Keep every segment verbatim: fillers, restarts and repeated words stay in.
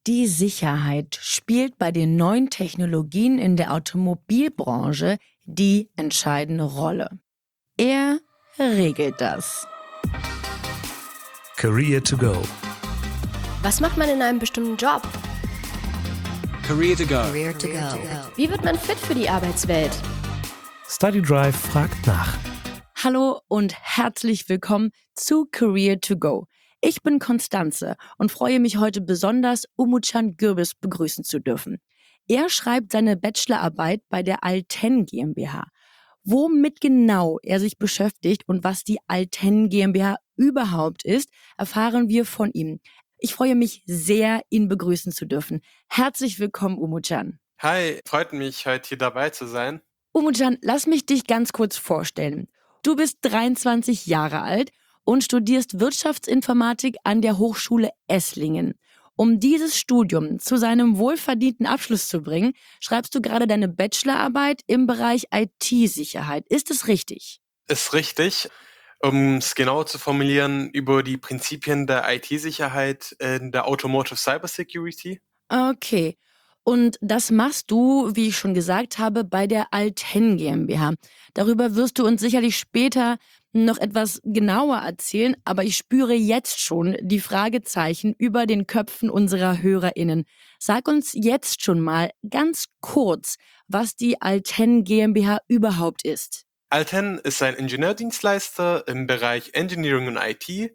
Die Sicherheit spielt bei den neuen Technologien in der Automobilbranche die entscheidende Rolle. Er regelt das. Career to go. Was macht man in einem bestimmten Job? Career to go. Career to go. Wie wird man fit für die Arbeitswelt? Study Drive fragt nach. Hallo und herzlich willkommen zu Career to go. Ich bin Konstanze und freue mich heute besonders, Umutcan Gürbüz begrüßen zu dürfen. Er schreibt seine Bachelorarbeit bei der Alten GmbH. Womit genau er sich beschäftigt und was die Alten GmbH überhaupt ist, erfahren wir von ihm. Ich freue mich sehr, ihn begrüßen zu dürfen. Herzlich willkommen, Umutcan. Hi, freut mich, heute hier dabei zu sein. Umutcan, lass mich dich ganz kurz vorstellen. Du bist dreiundzwanzig Jahre alt und studierst Wirtschaftsinformatik an der Hochschule Esslingen. Um dieses Studium zu seinem wohlverdienten Abschluss zu bringen, schreibst du gerade deine Bachelorarbeit im Bereich I T-Sicherheit. Ist es richtig? Ist richtig. Um es genau zu formulieren, über die Prinzipien der I T-Sicherheit in der Automotive Cybersecurity. Okay. Und das machst du, wie ich schon gesagt habe, bei der Alten GmbH. Darüber wirst du uns sicherlich später noch etwas genauer erzählen, aber ich spüre jetzt schon die Fragezeichen über den Köpfen unserer HörerInnen. Sag uns jetzt schon mal ganz kurz, was die Alten GmbH überhaupt ist. Alten ist ein Ingenieurdienstleister im Bereich Engineering und I T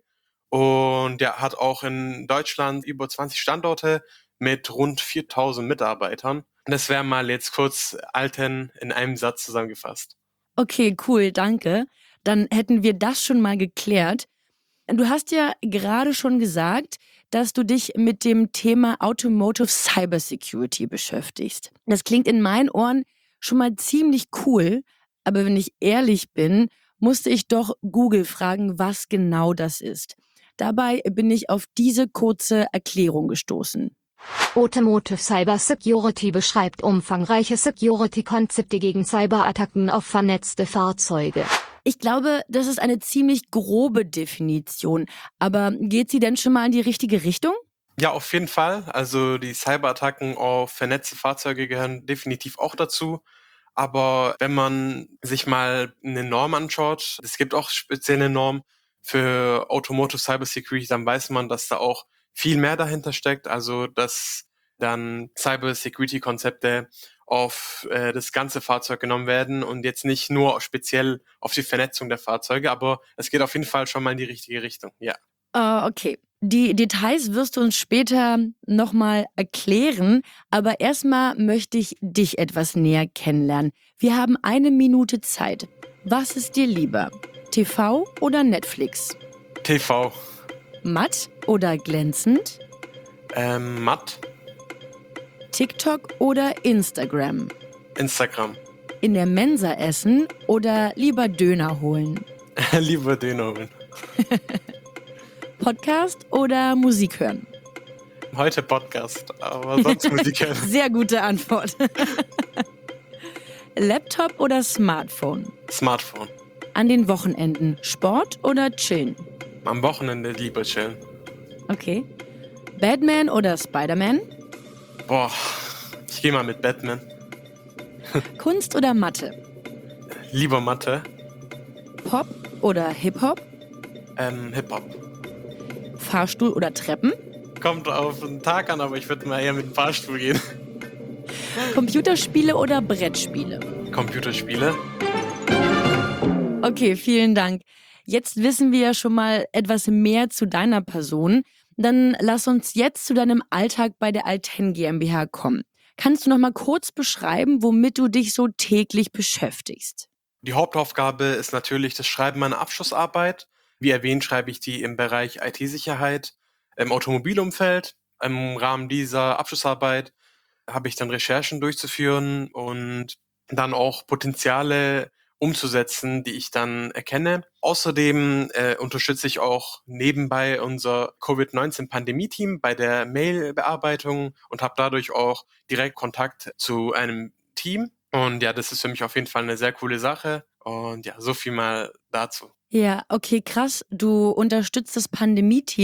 und der hat auch in Deutschland über zwanzig Standorte mit rund viertausend Mitarbeitern. Das wäre mal jetzt kurz Alten in einem Satz zusammengefasst. Okay, cool, danke. Dann hätten wir das schon mal geklärt. Du hast ja gerade schon gesagt, dass du dich mit dem Thema Automotive Cybersecurity beschäftigst. Das klingt in meinen Ohren schon mal ziemlich cool, aber wenn ich ehrlich bin, musste ich doch Google fragen, was genau das ist. Dabei bin ich auf diese kurze Erklärung gestoßen. Automotive Cybersecurity beschreibt umfangreiche Security-Konzepte gegen Cyberattacken auf vernetzte Fahrzeuge. Ich glaube, das ist eine ziemlich grobe Definition, aber geht sie denn schon mal in die richtige Richtung? Ja, auf jeden Fall. Also die Cyberattacken auf vernetzte Fahrzeuge gehören definitiv auch dazu. Aber wenn man sich mal eine Norm anschaut, es gibt auch spezielle Normen für Automotive Cybersecurity, dann weiß man, dass da auch viel mehr dahinter steckt. Also dass dann Cybersecurity-Konzepte auf äh, das ganze Fahrzeug genommen werden und jetzt nicht nur speziell auf die Vernetzung der Fahrzeuge, aber es geht auf jeden Fall schon mal in die richtige Richtung, ja. Uh, okay. Die Details wirst du uns später nochmal erklären, aber erstmal möchte ich dich etwas näher kennenlernen. Wir haben eine Minute Zeit. Was ist dir lieber? T V oder Netflix? T V. Matt oder glänzend? Ähm, matt. TikTok oder Instagram? Instagram. In der Mensa essen oder lieber Döner holen? Lieber Döner holen. Podcast oder Musik hören? Heute Podcast, aber sonst Musik hören. Sehr gute Antwort. Laptop oder Smartphone? Smartphone. An den Wochenenden Sport oder chillen? Am Wochenende lieber chillen. Okay. Batman oder Spider-Man? Boah, ich gehe mal mit Batman. Kunst oder Mathe? Lieber Mathe. Pop oder Hip-Hop? Ähm, Hip-Hop. Fahrstuhl oder Treppen? Kommt auf den Tag an, aber ich würde mal eher mit dem Fahrstuhl gehen. Computerspiele oder Brettspiele? Computerspiele. Okay, vielen Dank. Jetzt wissen wir ja schon mal etwas mehr zu deiner Person. Dann lass uns jetzt zu deinem Alltag bei der Alten GmbH kommen. Kannst du noch mal kurz beschreiben, womit du dich so täglich beschäftigst? Die Hauptaufgabe ist natürlich das Schreiben meiner Abschlussarbeit. Wie erwähnt, schreibe ich die im Bereich I T-Sicherheit im Automobilumfeld. Im Rahmen dieser Abschlussarbeit habe ich dann Recherchen durchzuführen und dann auch Potenziale umzusetzen, die ich dann erkenne. Außerdem äh, unterstütze ich auch nebenbei unser Covid neunzehn Pandemie-Team bei der Mail-Bearbeitung und habe dadurch auch direkt Kontakt zu einem Team. Und ja, das ist für mich auf jeden Fall eine sehr coole Sache. Und ja, so viel mal dazu. Ja, okay, krass. Du unterstützt das Pandemie-Team.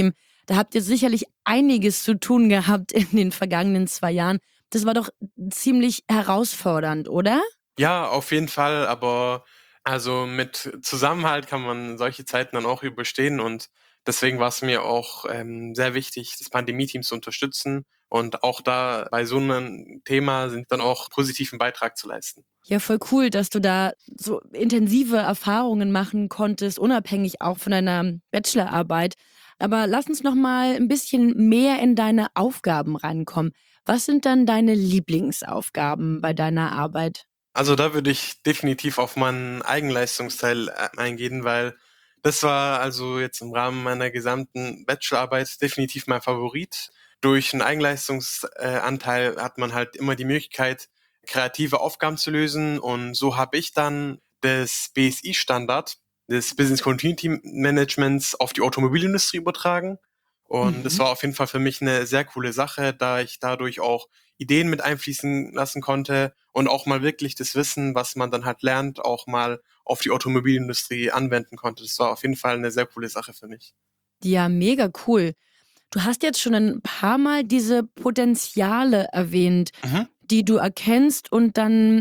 Da habt ihr sicherlich einiges zu tun gehabt in den vergangenen zwei Jahren. Das war doch ziemlich herausfordernd, oder? Ja, auf jeden Fall, aber also mit Zusammenhalt kann man solche Zeiten dann auch überstehen und deswegen war es mir auch ähm, sehr wichtig, das Pandemie-Team zu unterstützen und auch da bei so einem Thema sind dann auch positiven Beitrag zu leisten. Ja, voll cool, dass du da so intensive Erfahrungen machen konntest, unabhängig auch von deiner Bachelorarbeit. Aber lass uns noch mal ein bisschen mehr in deine Aufgaben reinkommen. Was sind dann deine Lieblingsaufgaben bei deiner Arbeit? Also da würde ich definitiv auf meinen Eigenleistungsteil äh, eingehen, weil das war also jetzt im Rahmen meiner gesamten Bachelorarbeit definitiv mein Favorit. Durch einen Eigenleistungsanteil hat man halt immer die Möglichkeit, kreative Aufgaben zu lösen und so habe ich dann das B S I-Standard des Business Continuity Managements auf die Automobilindustrie übertragen. Und das Mhm. war auf jeden Fall für mich eine sehr coole Sache, da ich dadurch auch Ideen mit einfließen lassen konnte und auch mal wirklich das Wissen, was man dann halt lernt, auch mal auf die Automobilindustrie anwenden konnte. Das war auf jeden Fall eine sehr coole Sache für mich. Ja, mega cool. Du hast jetzt schon ein paar Mal diese Potenziale erwähnt, Mhm. die du erkennst und dann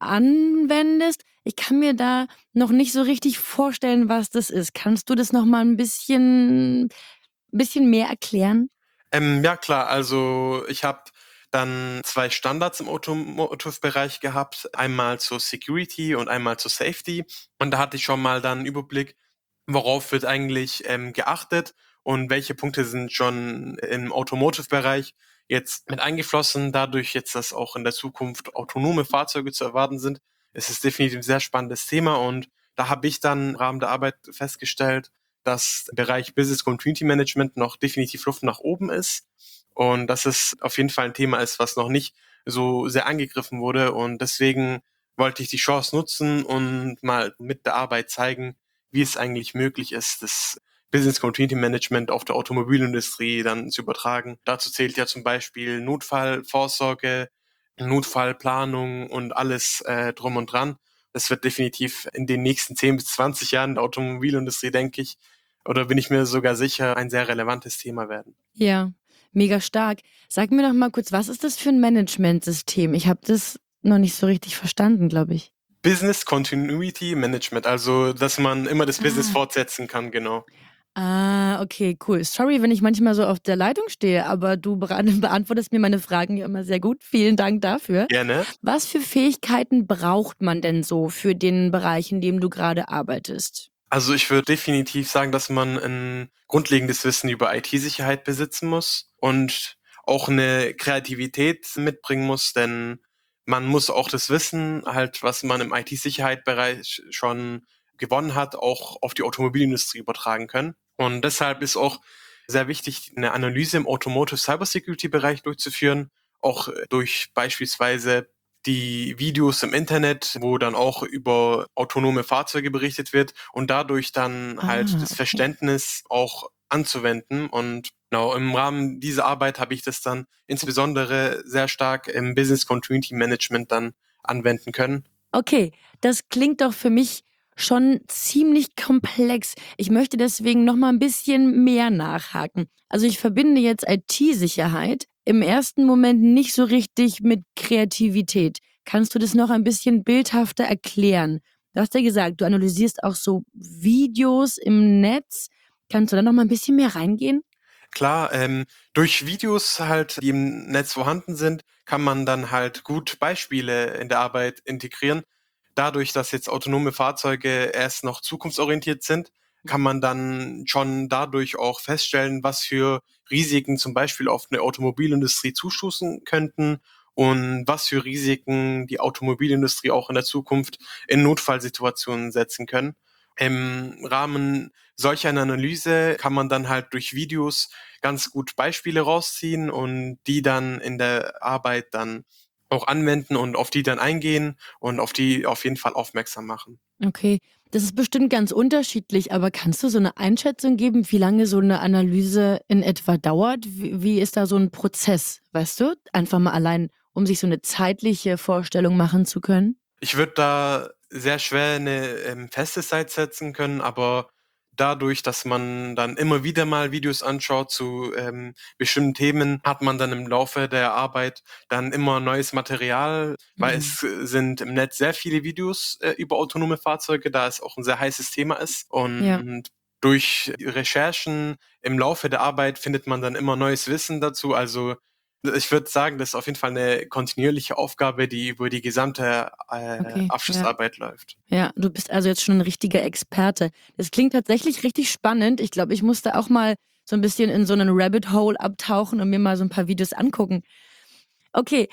anwendest. Ich kann mir da noch nicht so richtig vorstellen, was das ist. Kannst du das noch mal ein bisschen bisschen mehr erklären? Ähm, ja klar, also ich habe dann zwei Standards im Automotive-Bereich gehabt, einmal zur Security und einmal zur Safety. Und da hatte ich schon mal dann einen Überblick, worauf wird eigentlich ähm, geachtet und welche Punkte sind schon im Automotive-Bereich jetzt mit eingeflossen. Dadurch jetzt, dass auch in der Zukunft autonome Fahrzeuge zu erwarten sind, ist es definitiv ein sehr spannendes Thema. Und da habe ich dann im Rahmen der Arbeit festgestellt, dass der Bereich Business Continuity Management noch definitiv Luft nach oben ist und dass es auf jeden Fall ein Thema ist, was noch nicht so sehr angegriffen wurde und deswegen wollte ich die Chance nutzen und mal mit der Arbeit zeigen, wie es eigentlich möglich ist, das Business Continuity Management auf der Automobilindustrie dann zu übertragen. Dazu zählt ja zum Beispiel Notfallvorsorge, Notfallplanung und alles äh, drum und dran. Das wird definitiv in den nächsten zehn bis zwanzig Jahren der Automobilindustrie, denke ich, oder bin ich mir sogar sicher, ein sehr relevantes Thema werden. Ja, mega stark. Sag mir doch mal kurz, was ist das für ein Managementsystem? Ich habe das noch nicht so richtig verstanden, glaube ich. Business Continuity Management, also dass man immer das Business Ah. fortsetzen kann, genau. Ah, okay, cool. Sorry, wenn ich manchmal so auf der Leitung stehe, aber du bera- beantwortest mir meine Fragen ja immer sehr gut. Vielen Dank dafür. Gerne. Was für Fähigkeiten braucht man denn so für den Bereich, in dem du gerade arbeitest? Also ich würde definitiv sagen, dass man ein grundlegendes Wissen über I T-Sicherheit besitzen muss und auch eine Kreativität mitbringen muss, denn man muss auch das Wissen halt, was man im I T-Sicherheit-Bereich schon gewonnen hat, auch auf die Automobilindustrie übertragen können. Und deshalb ist auch sehr wichtig, eine Analyse im Automotive Cybersecurity-Bereich durchzuführen, auch durch beispielsweise die Videos im Internet, wo dann auch über autonome Fahrzeuge berichtet wird und dadurch dann Ah, halt das okay. Verständnis auch anzuwenden. Und genau im Rahmen dieser Arbeit habe ich das dann insbesondere sehr stark im Business Continuity Management dann anwenden können. Okay, das klingt doch für mich schon ziemlich komplex. Ich möchte deswegen noch mal ein bisschen mehr nachhaken. Also ich verbinde jetzt I T-Sicherheit im ersten Moment nicht so richtig mit Kreativität. Kannst du das noch ein bisschen bildhafter erklären? Du hast ja gesagt, du analysierst auch so Videos im Netz. Kannst du da noch mal ein bisschen mehr reingehen? Klar, ähm, durch Videos halt, die im Netz vorhanden sind, kann man dann halt gut Beispiele in der Arbeit integrieren. Dadurch, dass jetzt autonome Fahrzeuge erst noch zukunftsorientiert sind, kann man dann schon dadurch auch feststellen, was für Risiken zum Beispiel auf eine Automobilindustrie zustoßen könnten und was für Risiken die Automobilindustrie auch in der Zukunft in Notfallsituationen setzen können. Im Rahmen solch einer Analyse kann man dann halt durch Videos ganz gut Beispiele rausziehen und die dann in der Arbeit dann auch anwenden und auf die dann eingehen und auf die auf jeden Fall aufmerksam machen. Okay, das ist bestimmt ganz unterschiedlich, aber kannst du so eine Einschätzung geben, wie lange so eine Analyse in etwa dauert? Wie wie ist da so ein Prozess, weißt du? Einfach mal allein, um sich so eine zeitliche Vorstellung machen zu können? Ich würde da sehr schwer eine ähm, feste Zeit setzen können, aber dadurch, dass man dann immer wieder mal Videos anschaut zu ähm, bestimmten Themen, hat man dann im Laufe der Arbeit dann immer neues Material, weil Mhm. es äh, sind im Netz sehr viele Videos äh, über autonome Fahrzeuge, da es auch ein sehr heißes Thema ist. Und Ja. durch die Recherchen im Laufe der Arbeit findet man dann immer neues Wissen dazu. Also ich würde sagen, das ist auf jeden Fall eine kontinuierliche Aufgabe, die über die gesamte äh, Okay, ja. Abschlussarbeit läuft. Ja, du bist also jetzt schon ein richtiger Experte. Das klingt tatsächlich richtig spannend. Ich glaube, ich musste auch mal so ein bisschen in so einen Rabbit Hole abtauchen und mir mal so ein paar Videos angucken. Okay,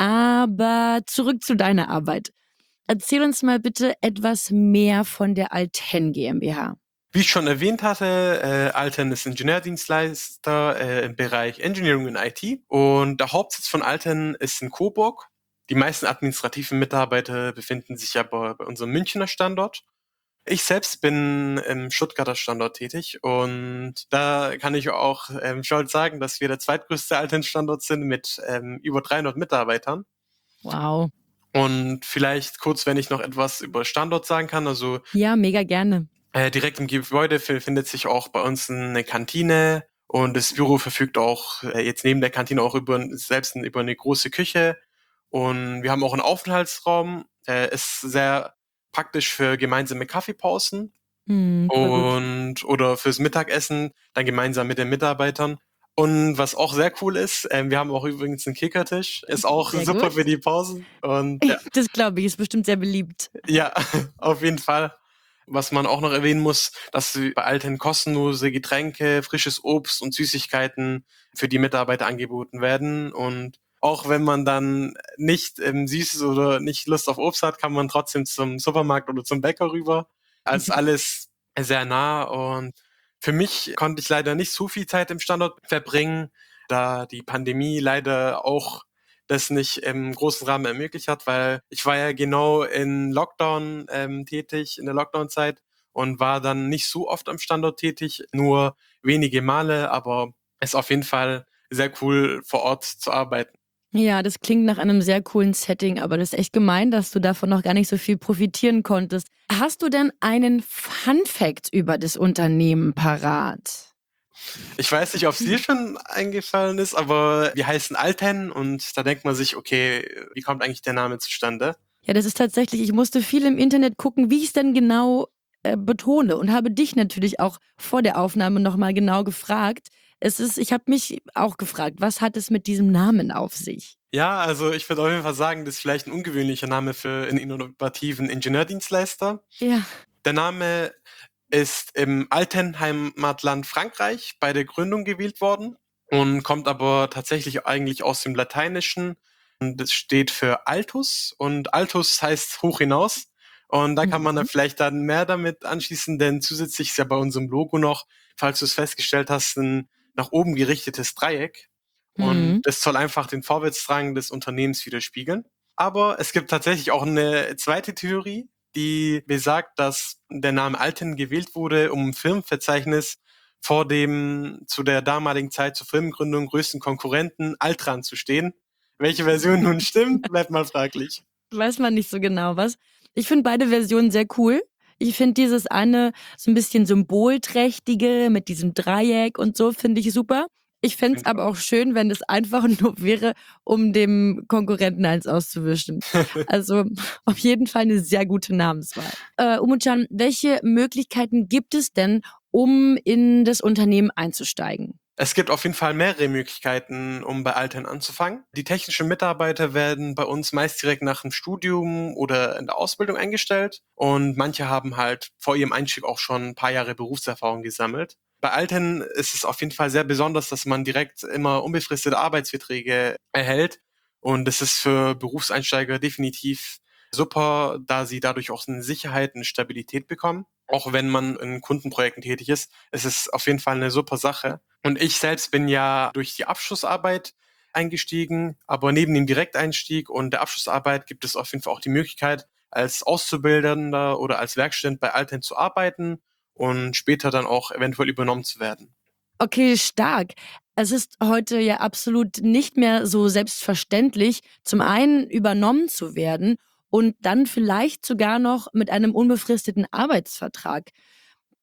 aber zurück zu deiner Arbeit. Erzähl uns mal bitte etwas mehr von der Alten GmbH. Wie ich schon erwähnt hatte, äh, Alten ist Ingenieurdienstleister äh, im Bereich Engineering und I T und der Hauptsitz von Alten ist in Coburg. Die meisten administrativen Mitarbeiter befinden sich aber bei unserem Münchner Standort. Ich selbst bin im Stuttgarter Standort tätig und da kann ich auch ähm, stolz sagen, dass wir der zweitgrößte Alten-Standort sind mit ähm, über dreihundert Mitarbeitern. Wow. Und vielleicht kurz, wenn ich noch etwas über Standort sagen kann, also Ja, mega gerne. Äh, direkt im Gebäude befindet sich auch bei uns eine Kantine und das Büro verfügt auch äh, jetzt neben der Kantine auch über selbst über eine große Küche und wir haben auch einen Aufenthaltsraum, der ist sehr praktisch für gemeinsame Kaffeepausen Hm, voll gut. und oder fürs Mittagessen dann gemeinsam mit den Mitarbeitern. Und was auch sehr cool ist, ähm, wir haben auch übrigens einen Kickertisch, ist auch Sehr super gut. für die Pausen und ja, Das glaube ich, ist bestimmt sehr beliebt. ja, auf jeden Fall. Was man auch noch erwähnen muss, dass bei Alten kostenlose Getränke, frisches Obst und Süßigkeiten für die Mitarbeiter angeboten werden. Und auch wenn man dann nicht ähm, Süßes oder nicht Lust auf Obst hat, kann man trotzdem zum Supermarkt oder zum Bäcker rüber. Also alles sehr nah. Und für mich konnte ich leider nicht so viel Zeit im Standort verbringen, da die Pandemie leider auch das nicht im großen Rahmen ermöglicht hat, weil ich war ja genau in Lockdown ähm, tätig, in der Lockdown-Zeit und war dann nicht so oft am Standort tätig, nur wenige Male, aber es ist auf jeden Fall sehr cool, vor Ort zu arbeiten. Ja, das klingt nach einem sehr coolen Setting, aber das ist echt gemein, dass du davon noch gar nicht so viel profitieren konntest. Hast du denn einen Fun-Fact über das Unternehmen parat? Ich weiß nicht, ob es dir schon eingefallen ist, aber wir heißen Alten und da denkt man sich, okay, wie kommt eigentlich der Name zustande? Ja, das ist tatsächlich, ich musste viel im Internet gucken, wie ich es denn genau äh, betone und habe dich natürlich auch vor der Aufnahme nochmal genau gefragt. Es ist, ich habe mich auch gefragt, was hat es mit diesem Namen auf sich? Ja, also ich würde auf jeden Fall sagen, das ist vielleicht ein ungewöhnlicher Name für einen innovativen Ingenieurdienstleister. Ja. Der Name ist im alten Heimatland Frankreich bei der Gründung gewählt worden und kommt aber tatsächlich eigentlich aus dem Lateinischen. Und das steht für Altus und Altus heißt hoch hinaus. Und da kann man dann Mhm. vielleicht dann mehr damit anschließen, denn zusätzlich ist ja bei unserem Logo noch, falls du es festgestellt hast, ein nach oben gerichtetes Dreieck. Und Mhm. das soll einfach den Vorwärtsdrang des Unternehmens widerspiegeln. Aber es gibt tatsächlich auch eine zweite Theorie, die besagt, dass der Name Alten gewählt wurde, um im Firmenverzeichnis vor dem zu der damaligen Zeit zur Firmengründung größten Konkurrenten Altran zu stehen. Welche Version nun stimmt, bleibt mal fraglich. Weiß man nicht so genau was. Ich finde beide Versionen sehr cool. Ich finde dieses eine so ein bisschen symbolträchtige mit diesem Dreieck und so, finde ich super. Ich fände es aber auch schön, wenn es einfach nur wäre, um dem Konkurrenten eins auszuwischen. Also auf jeden Fall eine sehr gute Namenswahl. Äh, Umu-chan, welche Möglichkeiten gibt es denn, um in das Unternehmen einzusteigen? Es gibt auf jeden Fall mehrere Möglichkeiten, um bei Alten anzufangen. Die technischen Mitarbeiter werden bei uns meist direkt nach dem Studium oder in der Ausbildung eingestellt und manche haben halt vor ihrem Einstieg auch schon ein paar Jahre Berufserfahrung gesammelt. Bei Alten ist es auf jeden Fall sehr besonders, dass man direkt immer unbefristete Arbeitsverträge erhält und das ist für Berufseinsteiger definitiv super, da sie dadurch auch eine Sicherheit, eine Stabilität bekommen. Auch wenn man in Kundenprojekten tätig ist, es ist auf jeden Fall eine super Sache. Und ich selbst bin ja durch die Abschlussarbeit eingestiegen, aber neben dem Direkteinstieg und der Abschlussarbeit gibt es auf jeden Fall auch die Möglichkeit, als Auszubildender oder als Werkstudent bei Alten zu arbeiten und später dann auch eventuell übernommen zu werden. Okay, stark. Es ist heute ja absolut nicht mehr so selbstverständlich, zum einen übernommen zu werden und dann vielleicht sogar noch mit einem unbefristeten Arbeitsvertrag.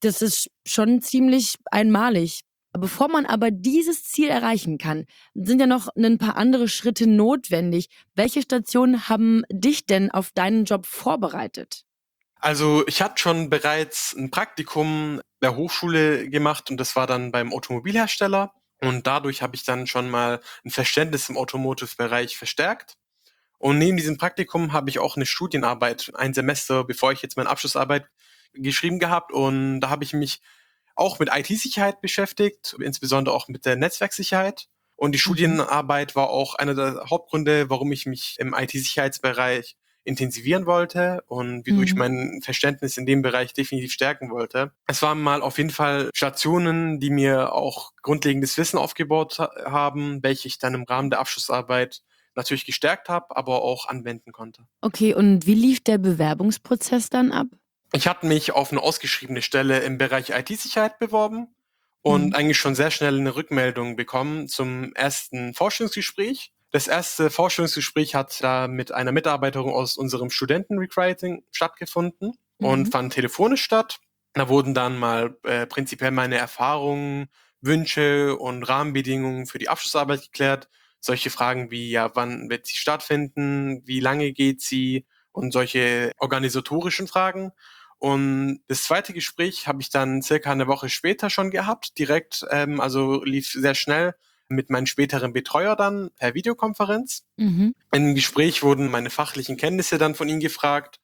Das ist schon ziemlich einmalig. Bevor man aber dieses Ziel erreichen kann, sind ja noch ein paar andere Schritte notwendig. Welche Stationen haben dich denn auf deinen Job vorbereitet? Also ich hatte schon bereits ein Praktikum der Hochschule gemacht und das war dann beim Automobilhersteller. Und dadurch habe ich dann schon mal ein Verständnis im Automotive-Bereich verstärkt. Und neben diesem Praktikum habe ich auch eine Studienarbeit, ein Semester, bevor ich jetzt meine Abschlussarbeit geschrieben gehabt. Und da habe ich mich auch mit I T-Sicherheit beschäftigt, insbesondere auch mit der Netzwerksicherheit. Und die Studienarbeit war auch einer der Hauptgründe, warum ich mich im I T-Sicherheitsbereich intensivieren wollte und wieso ich Mhm. mein Verständnis in dem Bereich definitiv stärken wollte. Es waren mal auf jeden Fall Stationen, die mir auch grundlegendes Wissen aufgebaut ha- haben, welche ich dann im Rahmen der Abschlussarbeit natürlich gestärkt habe, aber auch anwenden konnte. Okay, und wie lief der Bewerbungsprozess dann ab? Ich hatte mich auf eine ausgeschriebene Stelle im Bereich I T-Sicherheit beworben und Mhm. eigentlich schon sehr schnell eine Rückmeldung bekommen zum ersten Vorstellungsgespräch. Das erste Vorstellungsgespräch hat da mit einer Mitarbeiterin aus unserem Studentenrecruiting stattgefunden und Mhm. fand telefonisch statt. Da wurden dann mal äh, prinzipiell meine Erfahrungen, Wünsche und Rahmenbedingungen für die Abschlussarbeit geklärt. Solche Fragen wie, ja, wann wird sie stattfinden, wie lange geht sie und solche organisatorischen Fragen. Und das zweite Gespräch habe ich dann circa eine Woche später schon gehabt, direkt, ähm, also lief sehr schnell mit meinem späteren Betreuer dann per Videokonferenz. Mhm. Im Gespräch wurden meine fachlichen Kenntnisse dann von ihm gefragt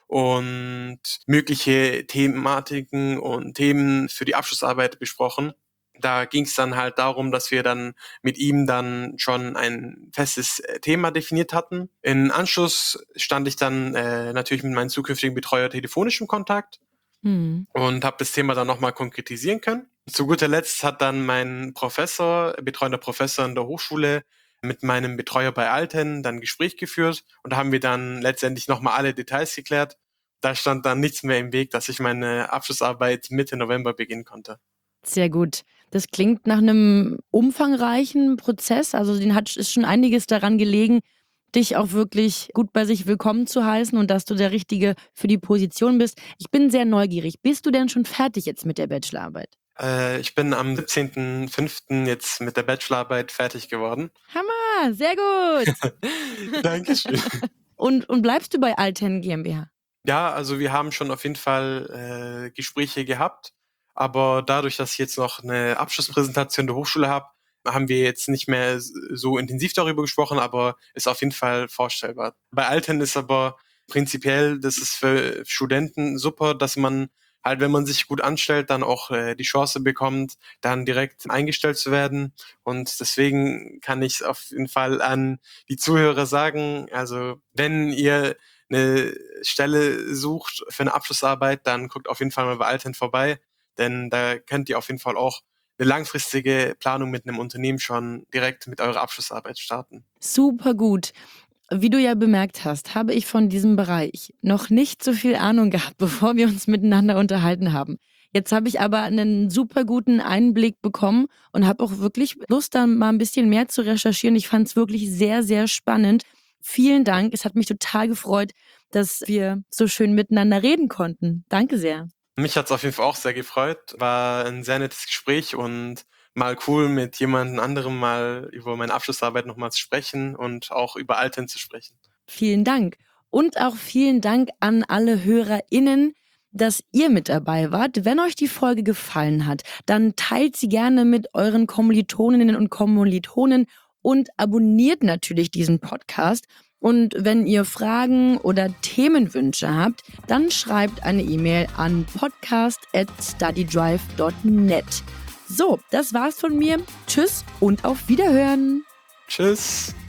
und mögliche Thematiken und Themen für die Abschlussarbeit besprochen. Da ging es dann halt darum, dass wir dann mit ihm dann schon ein festes äh, Thema definiert hatten. In Anschluss stand ich dann äh, natürlich mit meinem zukünftigen Betreuer telefonisch im Kontakt Mhm. und habe das Thema dann nochmal konkretisieren können. Zu guter Letzt hat dann mein Professor, betreuender Professor an der Hochschule, mit meinem Betreuer bei Alten dann ein Gespräch geführt und da haben wir dann letztendlich nochmal alle Details geklärt. Da stand dann nichts mehr im Weg, dass ich meine Abschlussarbeit Mitte November beginnen konnte. Sehr gut. Das klingt nach einem umfangreichen Prozess. Also den hat, ist schon einiges daran gelegen, dich auch wirklich gut bei sich willkommen zu heißen und dass du der Richtige für die Position bist. Ich bin sehr neugierig. Bist du denn schon fertig jetzt mit der Bachelorarbeit? Äh, ich bin am siebzehnten fünften jetzt mit der Bachelorarbeit fertig geworden. Hammer, sehr gut. Dankeschön. Und, und bleibst du bei Alten GmbH? Ja, also wir haben schon auf jeden Fall äh, Gespräche gehabt, aber dadurch, dass ich jetzt noch eine Abschlusspräsentation der Hochschule habe, haben wir jetzt nicht mehr so intensiv darüber gesprochen, aber ist auf jeden Fall vorstellbar. Bei Alten ist aber prinzipiell, das ist für Studenten super, dass man halt, wenn man sich gut anstellt, dann auch äh, die Chance bekommt, dann direkt eingestellt zu werden. Und deswegen kann ich auf jeden Fall an die Zuhörer sagen, also wenn ihr eine Stelle sucht für eine Abschlussarbeit, dann guckt auf jeden Fall mal bei Alten vorbei, denn da könnt ihr auf jeden Fall auch eine langfristige Planung mit einem Unternehmen schon direkt mit eurer Abschlussarbeit starten. Super gut. Wie du ja bemerkt hast, habe ich von diesem Bereich noch nicht so viel Ahnung gehabt, bevor wir uns miteinander unterhalten haben. Jetzt habe ich aber einen super guten Einblick bekommen und habe auch wirklich Lust, da mal ein bisschen mehr zu recherchieren. Ich fand es wirklich sehr, sehr spannend. Vielen Dank. Es hat mich total gefreut, dass wir so schön miteinander reden konnten. Danke sehr. Mich hat es auf jeden Fall auch sehr gefreut. War ein sehr nettes Gespräch und mal cool, mit jemand anderem mal über meine Abschlussarbeit nochmal zu sprechen und auch über Alten zu sprechen. Vielen Dank. Und auch vielen Dank an alle HörerInnen, dass ihr mit dabei wart. Wenn euch die Folge gefallen hat, dann teilt sie gerne mit euren Kommilitoninnen und Kommilitonen und abonniert natürlich diesen Podcast. Und wenn ihr Fragen oder Themenwünsche habt, dann schreibt eine E-Mail an podcast at studydrive dot net. So, das war's von mir. Tschüss und auf Wiederhören. Tschüss.